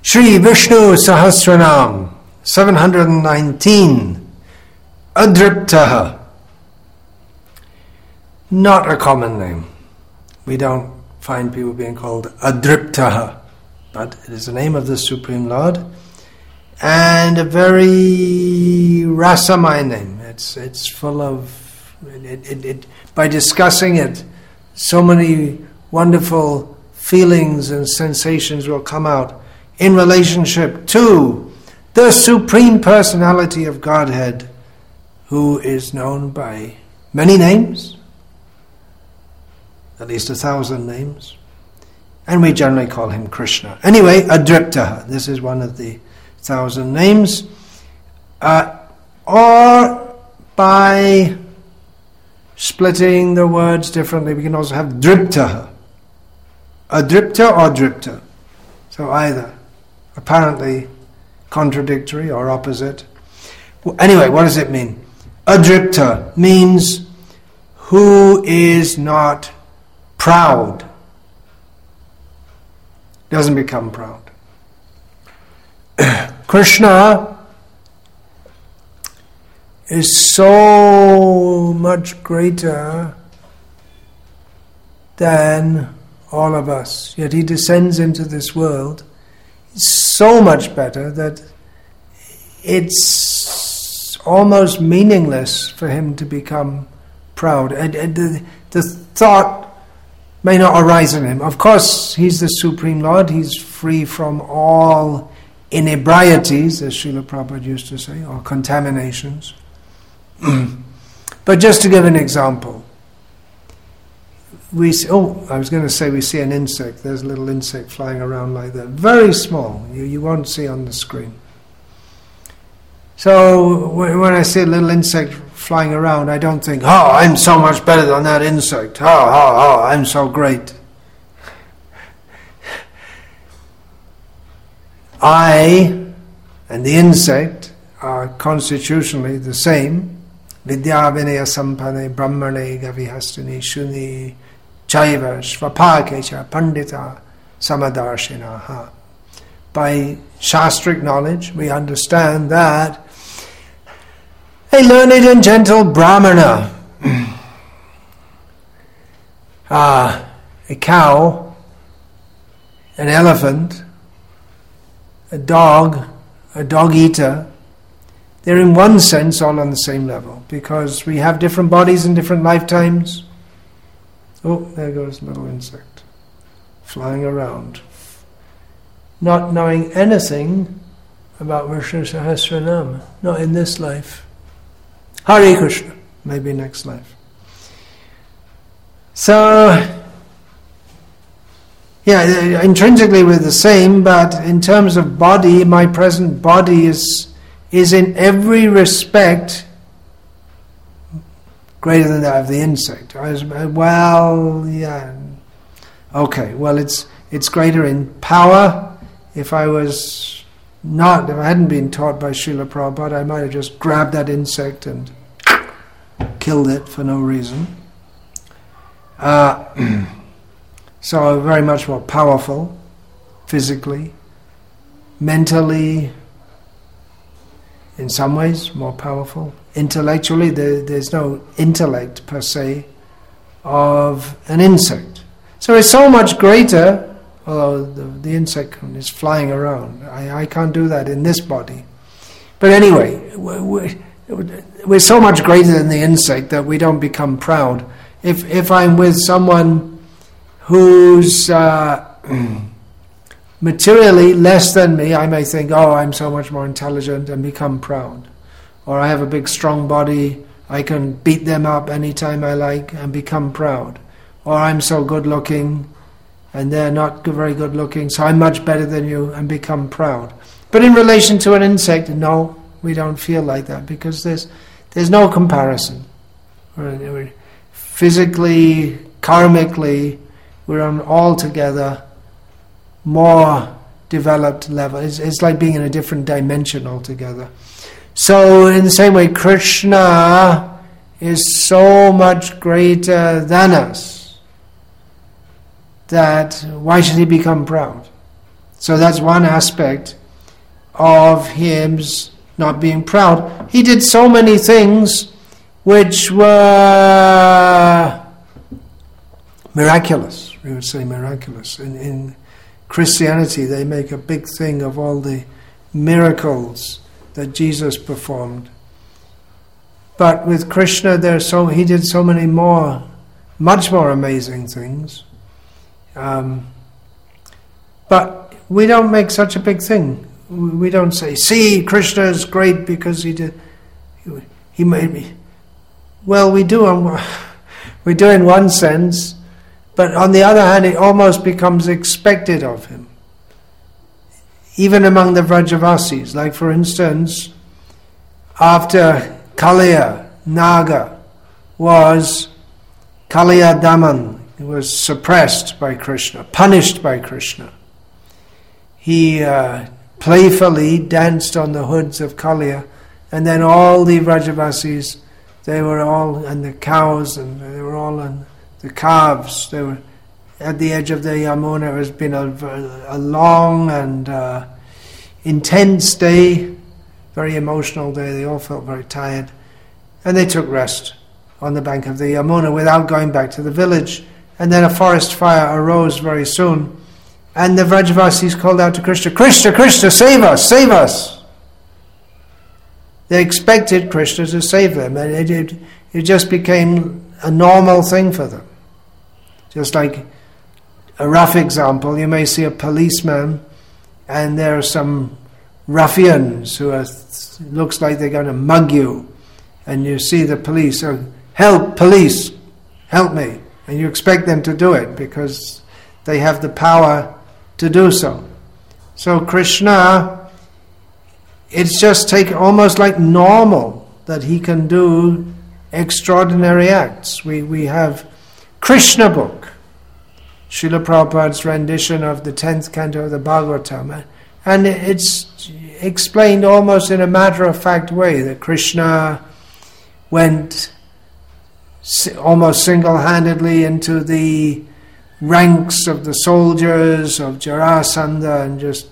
Shri Vishnu Sahasranam 719 Adriptaha. Not a common name. We don't find people being called Adriptaha, but it is the name of the Supreme Lord, and a very rasamaya name. It's full of by discussing it, so many wonderful feelings and sensations will come out in relationship to the Supreme Personality of Godhead, who is known by many names, at least 1,000 names, and we generally call him Krishna. Anyway, Adriptaha, this is one of the 1,000 names, or by splitting the words differently, we can also have Driptaha, Adripta or Dripta, so either apparently contradictory or opposite. Anyway, what does it mean? Adripta means who is not proud, doesn't become proud. Krishna is so much greater than all of us, yet he descends into this world so much better that it's almost meaningless for him to become proud. The thought may not arise in him. Of course, he's the Supreme Lord, he's free from all inebrieties, as Srila Prabhupada used to say, or contaminations. But just to give an example, we see an insect. There's a little insect flying around like that, very small. You won't see on the screen. So when I see a little insect flying around, I don't think, "Oh, I'm so much better than that insect. Oh, I'm so great." I and the insect are constitutionally the same. Vidya vinaya sampane brahmane gavihastani shuni chaiva svapakecha pandita samadarshinaha. By shastric knowledge, we understand that a learned and gentle brahmana, a cow, an elephant, a dog eater, they're in one sense all on the same level, because we have different bodies in different lifetimes. Oh, there goes a little insect flying around, not knowing anything about Vishnu Sahasranam, not in this life. Hare Krishna, maybe next life. So, yeah, intrinsically we're the same, but in terms of body, my present body is in every respect greater than that of the insect. It's greater in power. If I hadn't been taught by Srila Prabhupada, I might have just grabbed that insect and killed it for no reason. So very much more powerful, physically, mentally, in some ways more powerful. Intellectually, there's no intellect per se of an insect. So it's so much greater, although the insect is flying around. I can't do that in this body. But anyway, we're so much greater than the insect that we don't become proud. If I'm with someone who's materially less than me, I may think, "Oh, I'm so much more intelligent," and become proud. Or I have a big strong body, I can beat them up anytime I like and become proud. Or I'm so good looking and they're not very good looking, so I'm much better than you, and become proud. But in relation to an insect, no, we don't feel like that, because there's no comparison. Physically, karmically, we're on altogether more developed level. It's like being in a different dimension altogether. So in the same way, Krishna is so much greater than us that why should he become proud? So that's one aspect of him not being proud. He did so many things which were miraculous. We would say miraculous. In Christianity, they make a big thing of all the miracles that Jesus performed. But with Krishna, he did so many more, much more amazing things. But we don't make such a big thing. We don't say, see, Krishna is great because he made me. Well, we do in one sense, but on the other hand, it almost becomes expected of him. Even among the Vrajavasis, like for instance, after Kaliya, Naga was Kaliya Daman, he was suppressed by Krishna, punished by Krishna. He playfully danced on the hoods of Kaliya, and then all the Vrajavasis, they were all, and the cows, and they were all on the calves, they were at the edge of the Yamuna. It has been a long and intense day, very emotional day. They all felt very tired, and they took rest on the bank of the Yamuna without going back to the village. And then a forest fire arose very soon, and the Vrajavasis called out to Krishna, Krishna, Krishna, save us, save us. They expected Krishna to save them, and it just became a normal thing for them. Just like a rough example, you may see a policeman, and there are some ruffians who looks like they're going to mug you, and you see the police, help, police, help me, and you expect them to do it because they have the power to do so. So Krishna, it's just almost like normal that he can do extraordinary acts. We have Krishna book, Srila Prabhupada's rendition of the 10th canto of the Bhagavatam, and it's explained almost in a matter-of-fact way that Krishna went almost single-handedly into the ranks of the soldiers of Jarasandha and just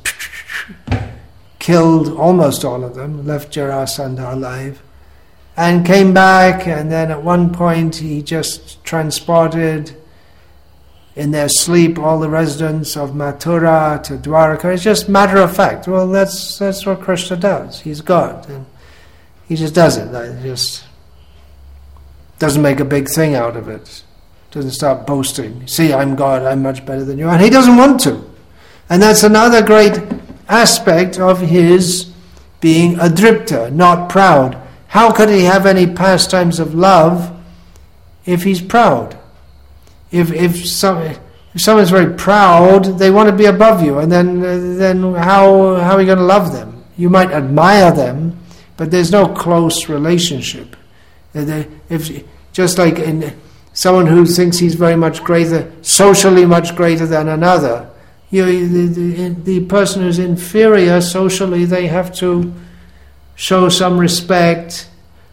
killed almost all of them, left Jarasandha alive, and came back, and then at one point he just transported in their sleep all the residents of Mathura to Dwarka. It's just matter of fact. Well, that's what Krishna does. He's God, and he just does it. He just doesn't make a big thing out of it. Doesn't start boasting. See, I'm God, I'm much better than you. And he doesn't want to. And that's another great aspect of his being adripta, not proud. How could he have any pastimes of love if he's proud? If someone's very proud, they want to be above you, and then how are you going to love them? You might admire them, but there's no close relationship. Just like in someone who thinks he's very much greater, socially much greater than another, the person who's inferior socially, they have to show some respect.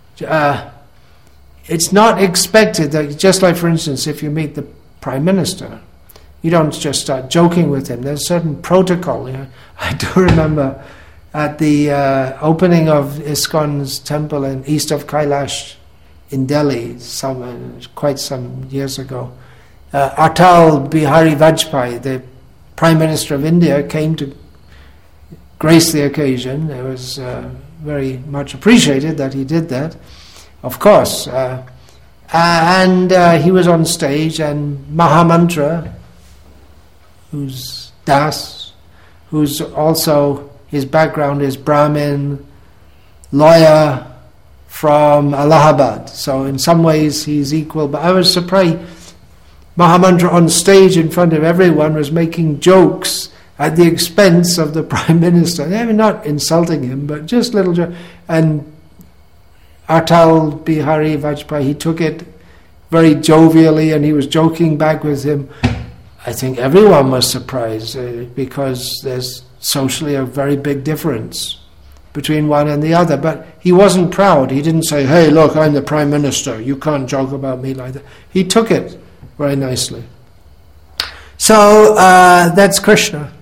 It's not expected that, just like for instance, if you meet the Prime Minister, you don't just start joking with him. There's a certain protocol. I do remember at the opening of ISKCON's temple in east of Kailash in Delhi, quite some years ago, Atal Bihari Vajpayee, the Prime Minister of India, came to grace the occasion. It was very much appreciated that he did that, of course. And he was on stage, and Mahamantra, who's Das, who's also, his background is Brahmin, lawyer from Allahabad. So in some ways he's equal. But I was surprised, Mahamantra on stage in front of everyone was making jokes at the expense of the Prime Minister. I mean, not insulting him, but just little jokes. And Atal Bihari Vajpayee, he took it very jovially, and he was joking back with him. I think everyone was surprised because there's socially a very big difference between one and the other. But he wasn't proud. He didn't say, hey, look, I'm the Prime Minister. You can't joke about me like that. He took it very nicely. So that's Krishna.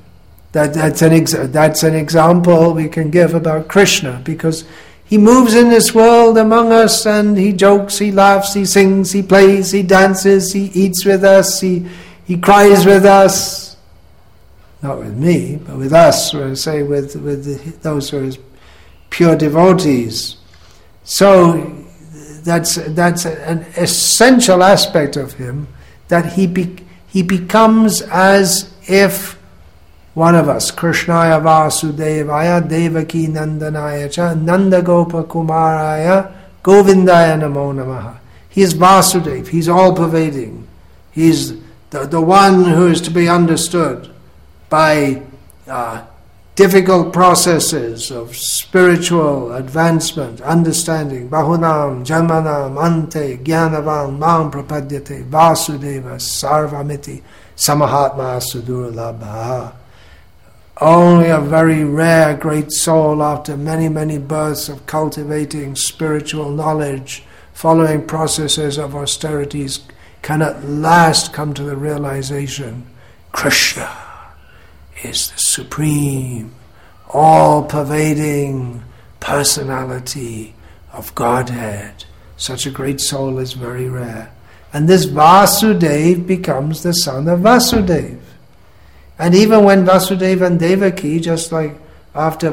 That's an example we can give about Krishna, because he moves in this world among us, and he jokes, he laughs, he sings, he plays, he dances, he eats with us, he cries with us. Not with me, but with us, or say with those who are his pure devotees. So that's an essential aspect of him, that he becomes as if one of us. Krishnaya Vasudevaya Devaki Nandanaya Cha Nanda Gopa Kumaraya Govindaya Namo Namaha. He is Vasudev, he's all-pervading. He's the one who is to be understood by difficult processes of spiritual advancement, understanding. Bahunam Janmanam Ante Jnanavam Mam Prapadyate Vasudeva Sarvamiti Samahatma Sudurlabha. Only a very rare great soul, after many, many births of cultivating spiritual knowledge, following processes of austerities, can at last come to the realization, Krishna is the supreme, all-pervading personality of Godhead. Such a great soul is very rare. And this Vasudeva becomes the son of Vasudeva. And even when Vasudeva and Devaki, just like after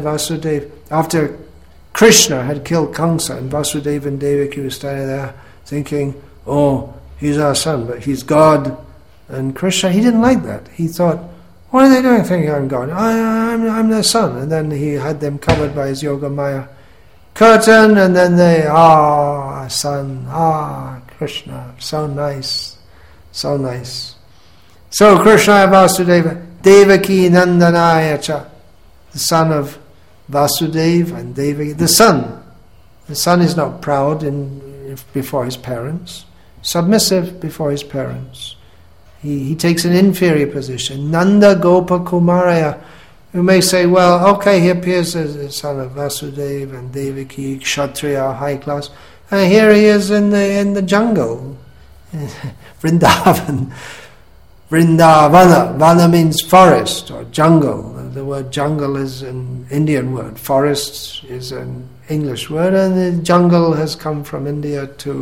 Krishna had killed Kamsa, and Vasudeva and Devaki were standing there thinking, oh, he's our son, but he's God. And Krishna, he didn't like that. He thought, what are they doing thinking I'm God? I'm their son. And then he had them covered by his Yoga Maya curtain, and then they, son, Krishna, so nice, so nice. So Krishna Vasudeva, Devaki Nandanaya Cha, the son of Vasudeva and Devaki, the son. The son is not proud before his parents, submissive before his parents. He takes an inferior position. Nanda Gopa Kumaraya. You may say, well, okay, he appears as the son of Vasudeva and Devaki, Kshatriya, high class, and here he is in the jungle, Vrindavan. Vrindavana. Vana means forest or jungle. The word jungle is an Indian word. Forest is an English word, and the jungle has come from India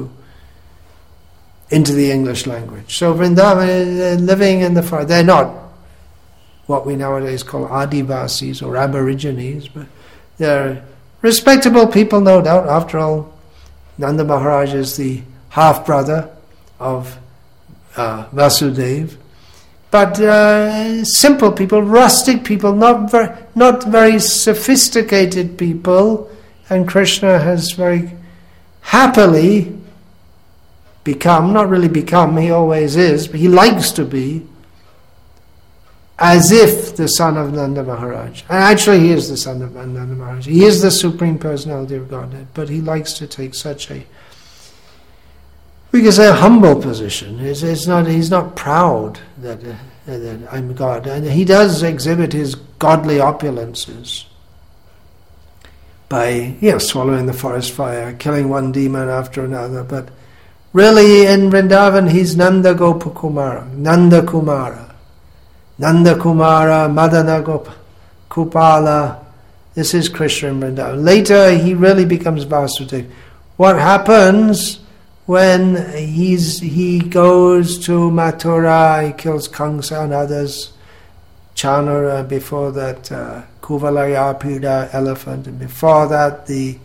into the English language. So Vrindavan is living in the forest. They're not what we nowadays call Adivasis or Aborigines, but they're respectable people, no doubt. After all, Nanda Maharaj is the half-brother of Vasudeva. But simple people, rustic people, not very sophisticated people, and Krishna has very happily become, not really become, he always is, but he likes to be, as if the son of Nanda Maharaj. And actually he is the son of Nanda Maharaj. He is the Supreme Personality of Godhead, but he likes to take such a, we can say, a humble position. He's not proud that I'm God. And he does exhibit his godly opulences by swallowing the forest fire, killing one demon after another, but really in Vrindavan he's Nanda Gopa Kumara, Nanda Kumara, Madana Gopa, Kupala. This is Krishna in Vrindavan. Later he really becomes Vasudeva. What happens when he goes to Mathura, he kills Kamsa and others, Chanura, before that Kuvalayapida elephant, and before that the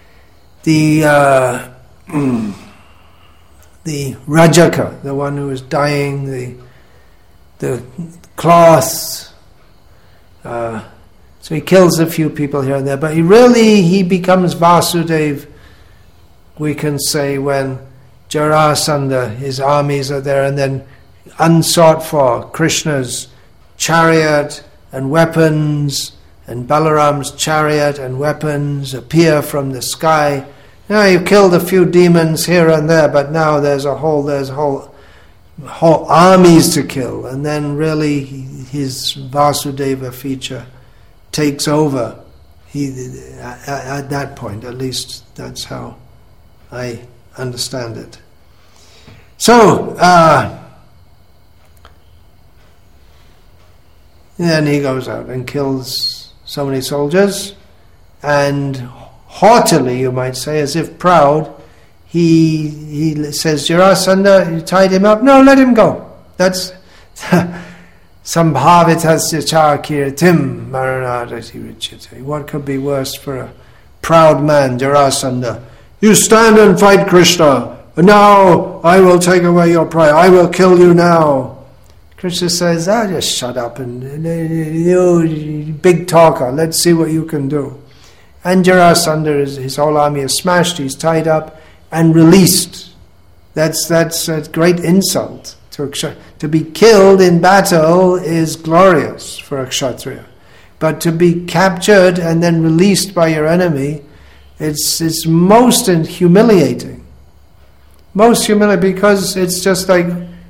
Rajaka, the one who was dyeing the cloths. So he kills a few people here and there, but he becomes Vasudeva, we can say, when Jarasandha, his armies are there, and then unsought for, Krishna's chariot and weapons and Balaram's chariot and weapons appear from the sky. Now you killed a few demons here and there, but now there's whole armies to kill, and then really his Vasudeva feature takes over. At that point, at least that's how I understand it. So then he goes out and kills so many soldiers, and haughtily, you might say, as if proud, he says, Jarasandha, you tied him up? No, let him go. That's Sambhavitasya chakirtim maranadati richate. What could be worse for a proud man, Jarasandha? You stand and fight Krishna. Now I will take away your pride. I will kill you now. Krishna says, just shut up and you big talker. Let's see what you can do. And Jarasandha, his whole army is smashed. He's tied up and released. That's a great insult. To be killed in battle is glorious for a Kshatriya. But to be captured and then released by your enemy, it's most humiliating. Most humiliating, because it's just like,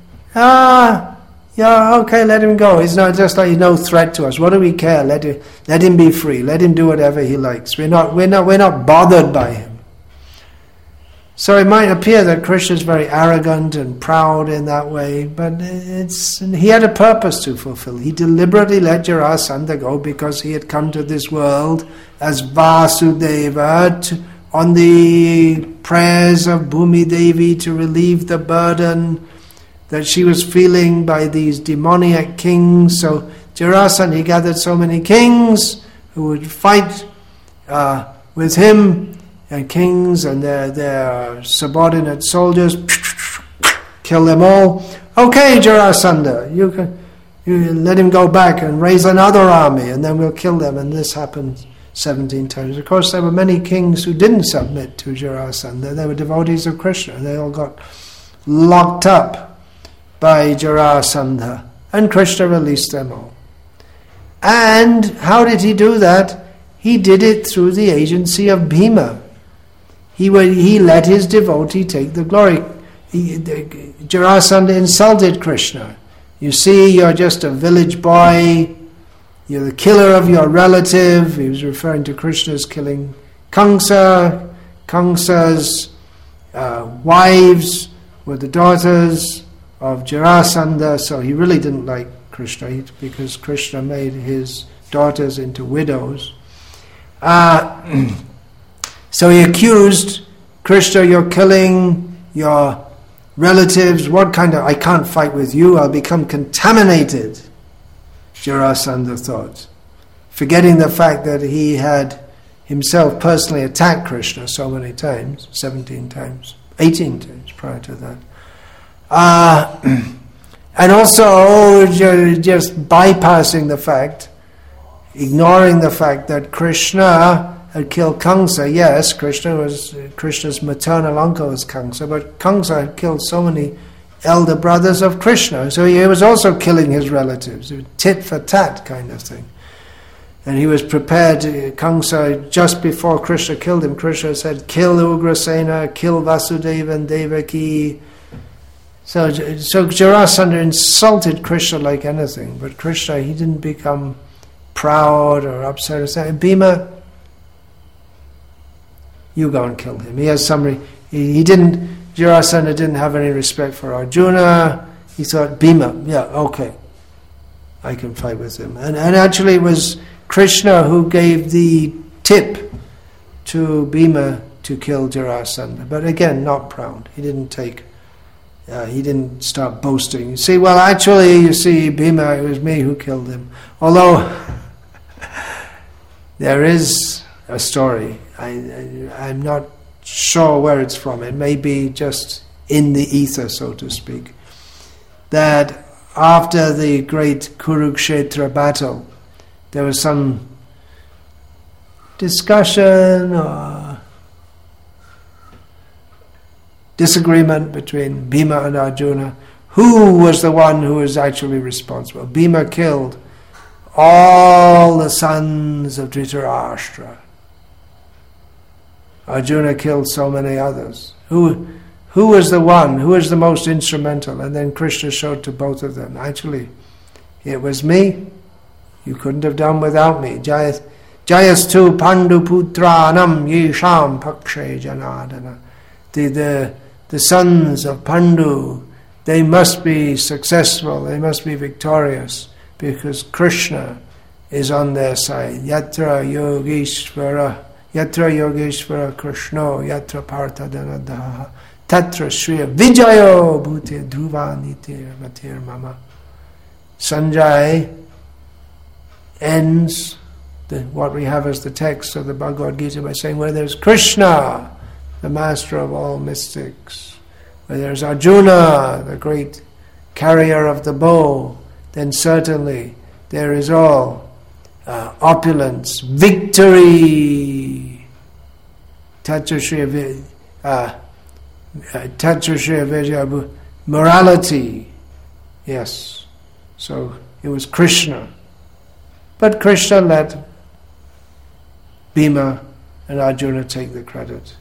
yeah, okay, let him go. He's not just like, no threat to us. What do we care? Let him be free. Let him do whatever he likes. We're not bothered by him. So it might appear that Krishna is very arrogant and proud in that way, but he had a purpose to fulfill. He deliberately let Jarasandha go because he had come to this world as Vasudeva on the prayers of Bhumi Devi to relieve the burden that she was feeling by these demoniac kings. So Jarasandha, he gathered so many kings who would fight with him, and kings and their subordinate soldiers, kill them all. Okay, Jarasandha, you let him go back and raise another army, and then we'll kill them. And this happened 17 times. Of course, there were many kings who didn't submit to Jarasandha. They were devotees of Krishna. They all got locked up by Jarasandha, and Krishna released them all. And how did he do that? He did it through the agency of Bhima. He let his devotee take the glory. Jarasandha insulted Krishna. You see, you're just a village boy. You're the killer of your relative. He was referring to Krishna's killing Kamsa. Kamsa's wives were the daughters of Jarasandha. So he really didn't like Krishna because Krishna made his daughters into widows. So he accused Krishna, you're killing your relatives. What kind of, I can't fight with you, I'll become contaminated, Jarasandha thought, forgetting the fact that he had himself personally attacked Krishna so many times, 17 times, 18 times prior to that. And also just bypassing the fact, ignoring the fact that Krishna had killed Kamsa. Yes, Krishna's maternal uncle was Kamsa, but Kamsa had killed so many elder brothers of Krishna, so he was also killing his relatives. It was tit for tat kind of thing. And he was prepared, Kamsa, just before Krishna killed him, Krishna said, kill Ugrasena, kill Vasudeva and Devaki. So Jarasandha insulted Krishna like anything, but Krishna, he didn't become proud or upset. Bhima, you go and kill him. He has Jarasandha didn't have any respect for Arjuna. He thought, Bhima, yeah, okay, I can fight with him. And actually it was Krishna who gave the tip to Bhima to kill Jarasandha. But again, not proud. He didn't start boasting. You see, well, actually, you see, Bhima, it was me who killed him. Although there is a story. I'm not sure where it's from. It may be just in the ether, so to speak. That after the great Kurukshetra battle, there was some discussion or disagreement between Bhima and Arjuna. Who was the one who was actually responsible? Bhima killed all the sons of Dhritarashtra. Arjuna killed so many others. Who was the one? Who was the most instrumental? And then Krishna showed to both of them. Actually, it was me. You couldn't have done without me. Jayastu Pandu Putranam Yesham Pakshe Janadana. The sons of Pandu, they must be successful, they must be victorious. because Krishna is on their side. Yatra Yogeshvara Krishno Yatra Partha Dhanadaha Tatra Shriya Vijayo Bhute Dhruva Nitir Matir Mama. Sanjay ends what we have as the text of the Bhagavad Gita by saying, where there's Krishna, the master of all mystics, where there's Arjuna, the great carrier of the bow, then certainly there is all opulence, victory, Tatrashriya Vijaya, morality. Yes, so it was Krishna. But Krishna let Bhima and Arjuna take the credit.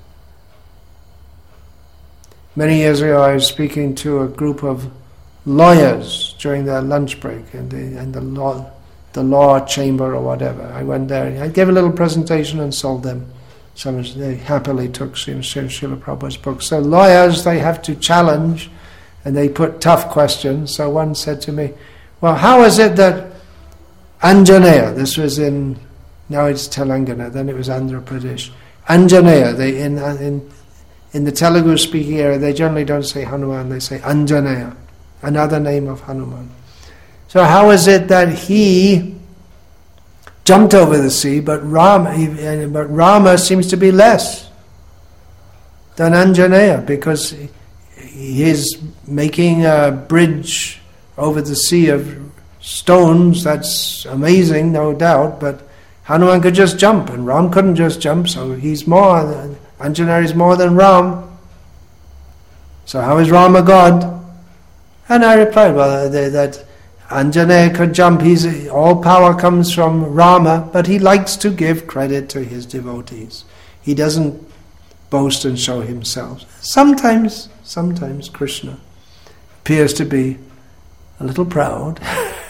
Many years ago I was speaking to a group of lawyers during their lunch break in the law chamber or whatever. I went there and I gave a little presentation and sold them some. They happily took Srila Prabhupada's book. So lawyers, they have to challenge and they put tough questions. So one said to me, well, how is it that Anjaneya, this was now it's Telangana, then it was Andhra Pradesh. Anjaneya, they in the Telugu speaking area, they generally don't say Hanuman, they say Anjaneya, another name of Hanuman. So how is it that he jumped over the sea, but Rama seems to be less than Anjaneya, because he's making a bridge over the sea of stones. That's amazing, no doubt, but Hanuman could just jump and Ram couldn't just jump, so Anjaneya is more than Ram. So how is Ram a god? And I replied, well, that Anjaneya could jump, all power comes from Rama, but he likes to give credit to his devotees. He doesn't boast and show himself. Sometimes Krishna appears to be a little proud.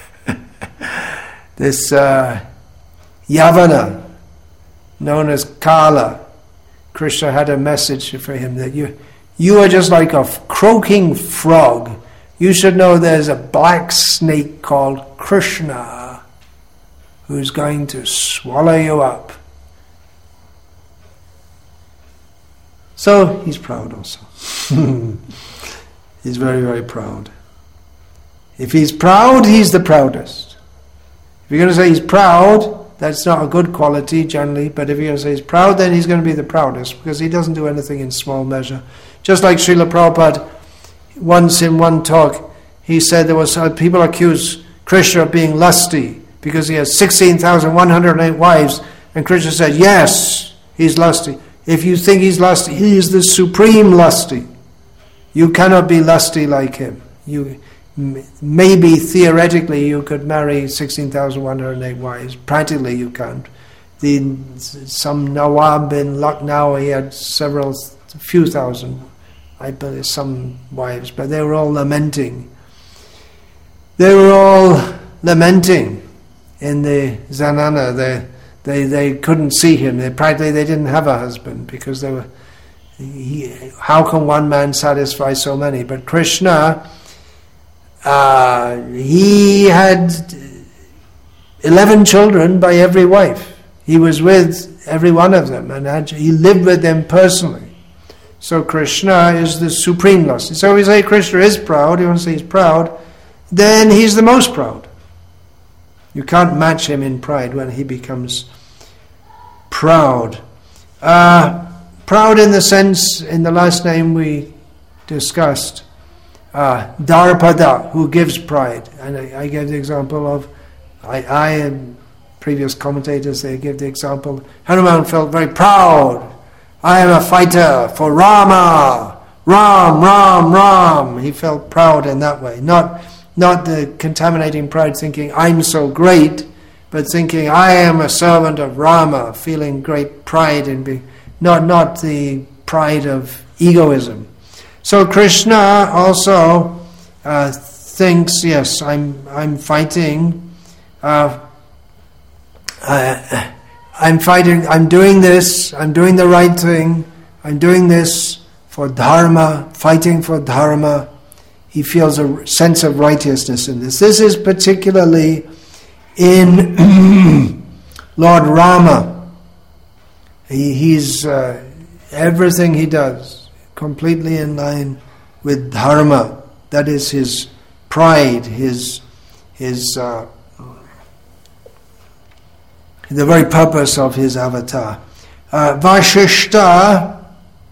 This Yavana, known as Kala, Krishna had a message for him that you are just like a croaking frog. You should know there's a black snake called Krishna who's going to swallow you up. So he's proud also. He's very, very proud. If he's proud, he's the proudest. If you're going to say he's proud, that's not a good quality generally, but if you're going to say he's proud, then he's going to be the proudest, because he doesn't do anything in small measure. Just like Srila Prabhupada, once in one talk, he said there was people accused Krishna of being lusty because he has 16,108 wives, and Krishna said, yes, he's lusty. If you think he's lusty, he is the supreme lusty. You cannot be lusty like him. Maybe theoretically you could marry 16,108 wives. Practically you can't. Some Nawab in Lucknow, he had few thousand, I believe, some wives, but they were all lamenting. They were all lamenting in the Zanana. They couldn't see him. They didn't have a husband, because they were. How can one man satisfy so many? But Krishna, he had 11 children by every wife. He was with every one of them, and he lived with them personally. So Krishna is the supreme lusty. So we say Krishna is proud. You want to say he's proud, then he's the most proud. You can't match him in pride when he becomes proud. Proud in the sense, in the last name we discussed, Dharpada, who gives pride. And I gave the example of, I and previous commentators, they give the example, Hanuman felt very proud. I am a fighter for Rama. Ram, Ram, Ram. He felt proud in that way. Not the contaminating pride thinking, I'm so great, but thinking, I am a servant of Rama, feeling great pride in being, not the pride of egoism. So Krishna also thinks, yes, I'm fighting. I'm fighting. I'm doing this. I'm doing the right thing. I'm doing this for dharma. Fighting for dharma. He feels a sense of righteousness in this. This is particularly in Lord Rama. He's everything he does completely in line with dharma. That is his pride, his the very purpose of his avatar. Vashishta,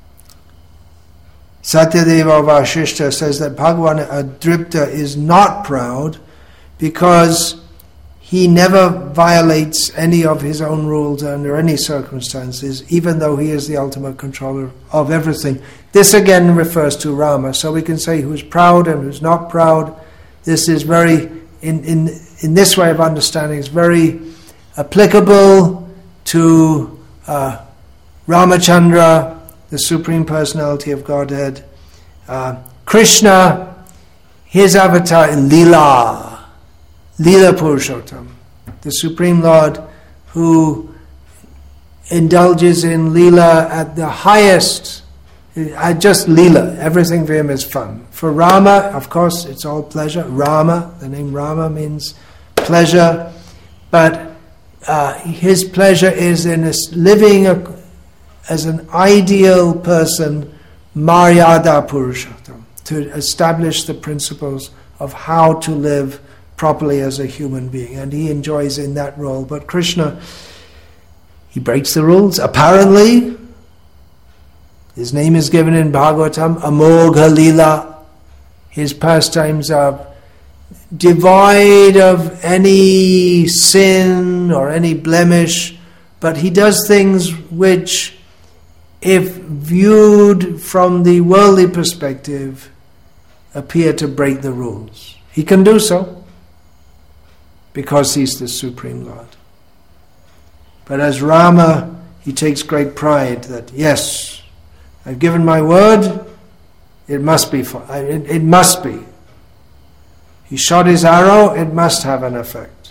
Satyadeva Vashishta says that Bhagavan Adripta is not proud because he never violates any of his own rules under any circumstances, even though he is the ultimate controller of everything. This again refers to Rama, so we can say who's proud and who's not proud. This is very, in this way of understanding, is very applicable to Ramachandra, the Supreme Personality of Godhead. Krishna, his avatar in Leela Purushottam, the Supreme Lord who indulges in Leela at the highest, just Leela, everything for him is fun. For Rama, of course, it's all pleasure. Rama, the name Rama means pleasure, but his pleasure is in living as an ideal person, Maryada Purushottam, to establish the principles of how to live properly as a human being, and he enjoys in that role. But Krishna, he breaks the rules. Apparently, his name is given in Bhagavatam, Amogha Leela. His pastimes are devoid of any sin or any blemish, but he does things which, if viewed from the worldly perspective, appear to break the rules. He can do so because he's the Supreme Lord. But as Rama, he takes great pride that, yes, I've given my word, it must be. It must be. He shot his arrow, it must have an effect.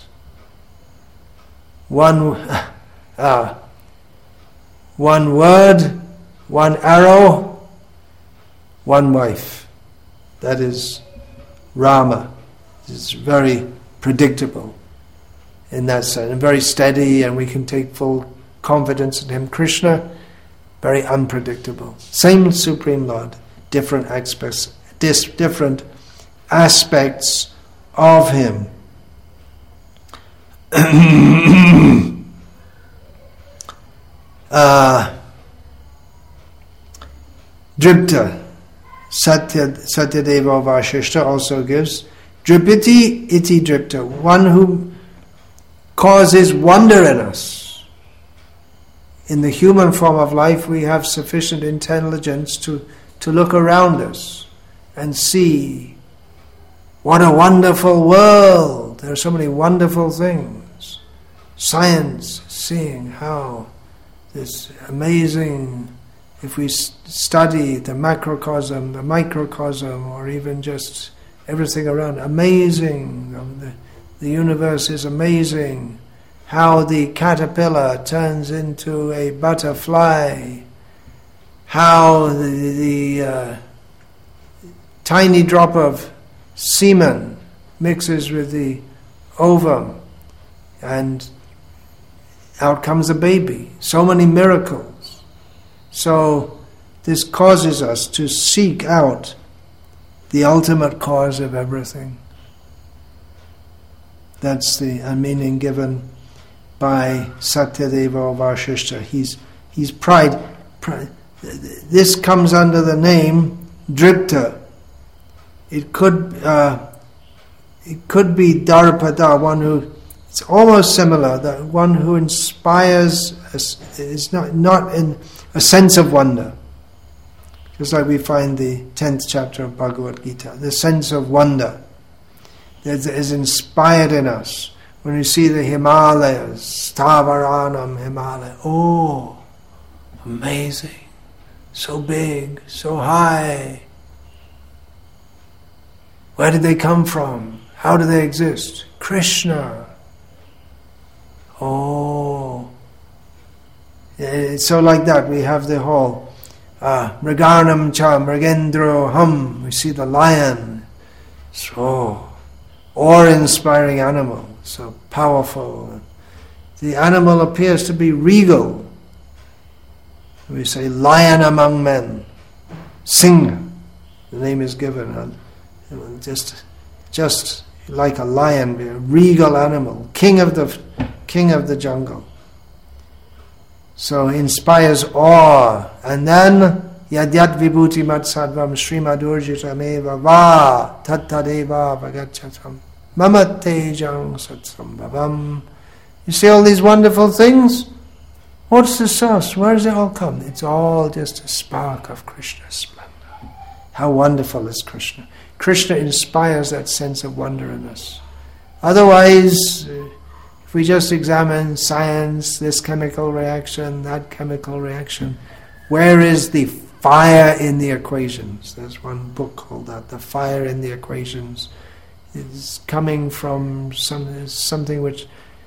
One word, one arrow, one wife. That is Rama. It's very predictable in that sense, and very steady, and we can take full confidence in him. Krishna, very unpredictable. Same Supreme Lord, different aspects of him. Dripta, Satyadeva Vashishta also gives Dripiti iti Dripta, one who causes wonder in us. In the human form of life, we have sufficient intelligence to look around us and see what a wonderful world. There are so many wonderful things. Science, seeing how this amazing, if we study the macrocosm, the microcosm, or even just everything around, amazing. The universe is amazing. How the caterpillar turns into a butterfly. How the tiny drop of semen mixes with the ovum and out comes a baby. So many miracles. So this causes us to seek out the ultimate cause of everything. That's the meaning given by Satyadeva Vashishta. He's pride. This comes under the name Dripta. It could be Dharpada, one who, it's almost similar, that one who inspires is not in a sense of wonder. Just like we find the 10th chapter of Bhagavad Gita, the sense of wonder that is inspired in us. When we see the Himalayas, Stavaranam Himalaya, oh, amazing, so big, so high. Where did they come from? How do they exist? Krishna. Oh. It's so like that. We have the whole Mriganam cha Mrigendro hum. We see the lion. So awe-inspiring animal. so powerful. The animal appears to be regal. We say lion among men. Singh, the name is given. Just like a lion, a regal animal, king of the jungle. So inspires awe. And then Yadyat vibhuti mat sadvam srimadurjitameva va tattadeva vagachatam mama tejang satsambhavam. You see all these wonderful things? What's the source? Where does it all come? It's all just a spark of Krishna's splendor. How wonderful is Krishna? Krishna inspires that sense of wonder in us. Otherwise, if we just examine science, this chemical reaction, that chemical reaction, where is the fire in the equations? There's one book called that, The Fire in the Equations. It's coming from something which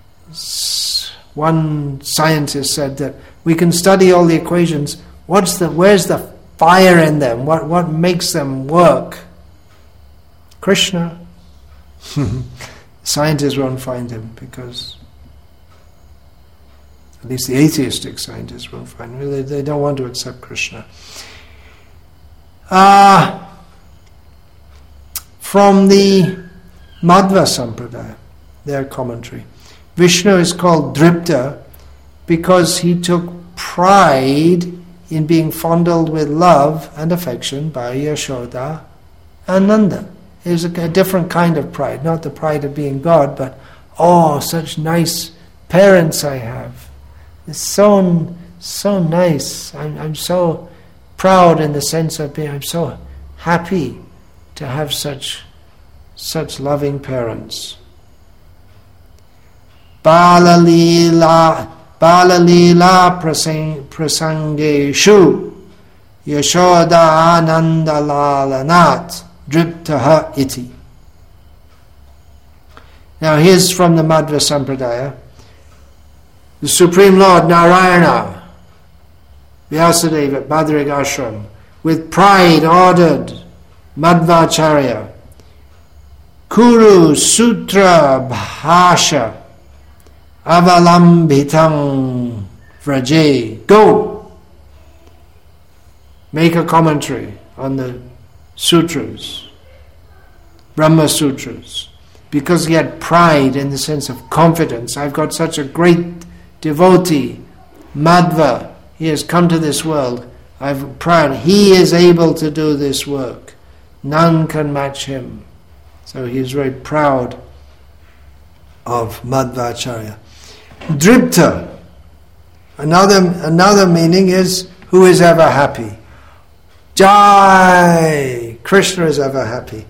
one scientist said that we can study all the equations. Where's the fire in them? What makes them work? Krishna. Scientists won't find him because, at least the atheistic scientists won't find him. They don't want to accept Krishna. From the Madhva Sampradaya, their commentary, Vishnu is called Dripta because he took pride in being fondled with love and affection by Yashoda and Nanda. It was a different kind of pride, not the pride of being God, but, oh, such nice parents I have. It's so nice. I'm so proud in the sense of being, I'm so happy to have such loving parents. Balalila prasangeshu Yashoda Ananda Lalanat Driptaha iti. Now here's from the Madhva Sampradaya. The Supreme Lord Narayana, Vyasadeva at Badrig Ashram, with pride ordered Madhvacharya, Kuru Sutra Bhasha Avalambitang Vraje. Go! Make a commentary on the sutras, Brahma Sutras, because he had pride in the sense of confidence. I've got such a great devotee, Madhva. He has come to this world. I'm proud. He is able to do this work. None can match him. So he is very proud of Madhvacharya. Dripta. Another meaning is who is ever happy. Jai! Krishna is ever happy.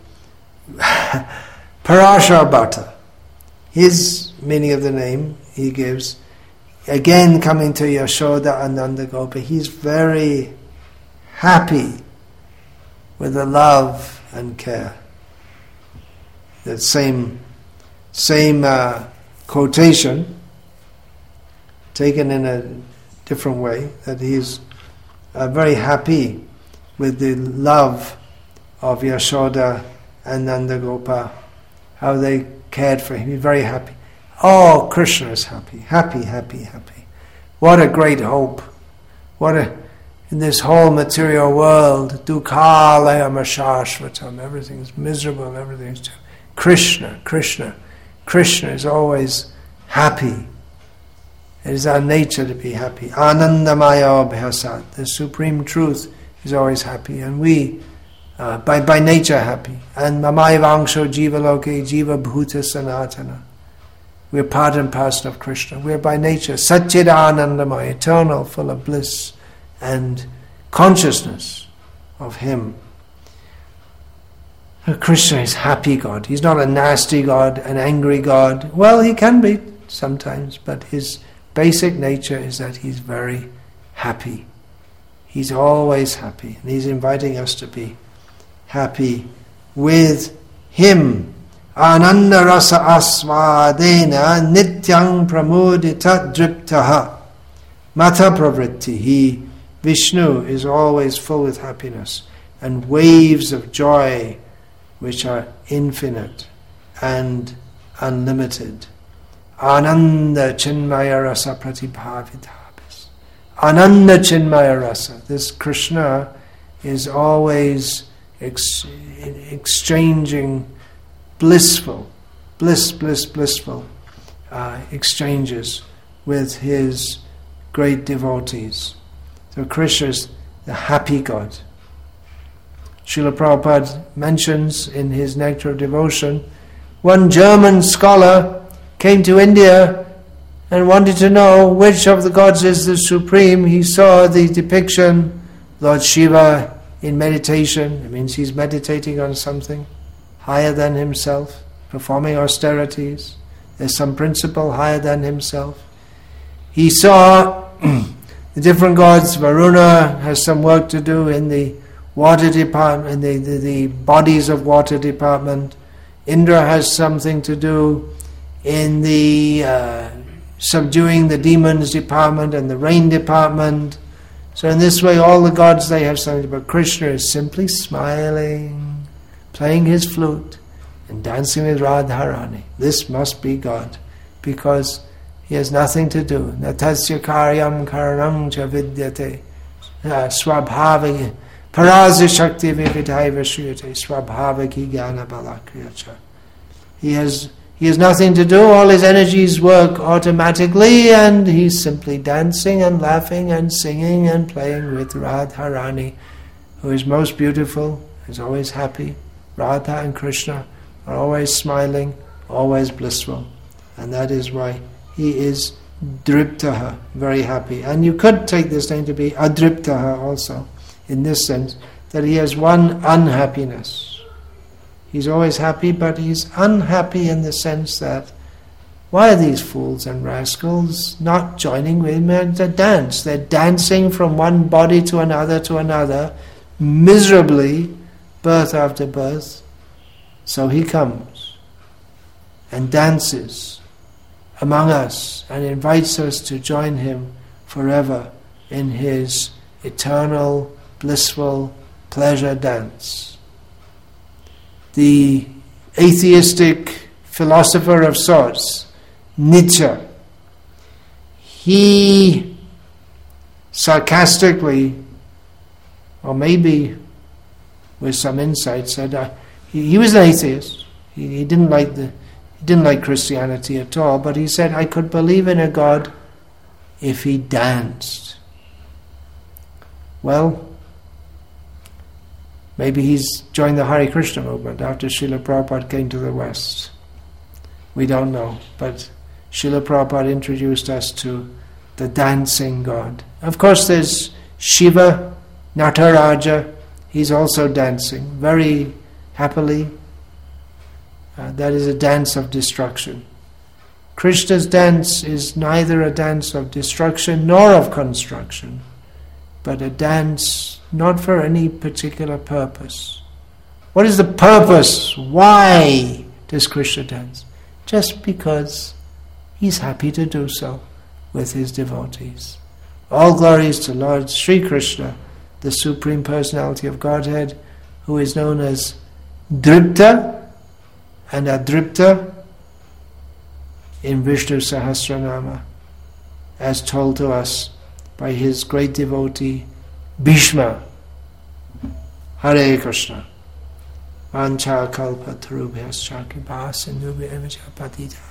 Parashar Bhatta. His meaning of the name he gives, again coming to Yashoda and Nanda Gopa, he's very happy with the love and care. That same quotation, taken in a different way, that he's very happy with the love of Yashoda and Nanda Gopa, how they cared for him. He's very happy. Oh, Krishna is happy. Happy, happy, happy. What a great hope. In this whole material world, dukkhalayam ashashvatam, everything's miserable, everything's Krishna is always happy. It is our nature to be happy. Anandamaya abhyasat, the supreme truth is always happy, and we by nature happy. And mamaivangsho jiva loke jiva bhuta sanatana. We're part and parcel of Krishna. We're by nature Satchidanandamaya, eternal, full of bliss and consciousness of Him. Krishna is happy God. He's not a nasty God, an angry God. Well, he can be sometimes, but his basic nature is that he's very happy. He's always happy, and he's inviting us to be happy with him. Ananda rasa asvadena nityang pramudita driptaha mata pravritti. He, Vishnu, is always full with happiness and waves of joy which are infinite and unlimited. Ananda Chinmaya Rasa Pratibhavitabhis. Ananda Chinmaya Rasa. This Krishna is always exchanging blissful exchanges with his great devotees. So Krishna is the happy God. Srila Prabhupada mentions in his Nectar of Devotion, one German scholar came to India and wanted to know which of the gods is the supreme. He saw the depiction, Lord Shiva in meditation. It means he's meditating on something higher than himself, performing austerities. There's some principle higher than himself. He saw the different gods. Varuna has some work to do in the water department, the bodies of water department. Indra has something to do in the subduing the demons department and the rain department. So in this way all the gods, they have something to do. But Krishna is simply smiling, playing his flute and dancing with Radharani. This must be God, because he has nothing to do. Natasya karyam karanam cha vidyate swabhavaki parazi shakti vividhaiva shriyate swabhavaki jnana balakriyacha. He has nothing to do. All his energies work automatically, and he's simply dancing and laughing and singing and playing with Radharani, who is most beautiful, is always happy. Radha and Krishna are always smiling, always blissful, and that is why he is Driptaha, very happy. And you could take this name to be Adriptaha also, in this sense, that he has one unhappiness. He's always happy, but he's unhappy in the sense that, why are these fools and rascals not joining with him in the dance? They're dancing from one body to another, miserably, birth after birth. So he comes and dances among us and invites us to join him forever in his eternal, blissful pleasure dance. The atheistic philosopher of sorts, Nietzsche, he sarcastically, or maybe with some insight, said he was an atheist. He didn't like Christianity at all, but he said, I could believe in a God if he danced. Well, maybe he's joined the Hare Krishna movement after Srila Prabhupada came to the West. We don't know, but Srila Prabhupada introduced us to the dancing God. Of course there's Shiva, Nataraja, he's also dancing very happily. That is a dance of destruction. Krishna's dance is neither a dance of destruction nor of construction, but a dance not for any particular purpose. What is the purpose? Why does Krishna dance? Just because he's happy to do so with his devotees. All glories to Lord Sri Krishna, the Supreme Personality of Godhead, who is known as Dripta and Adripta in Vishnu Sahasranama, as told to us by his great devotee Bhishma. Hare Krishna. Vancha kalpa tarubhyascha kripa sindhubhya patita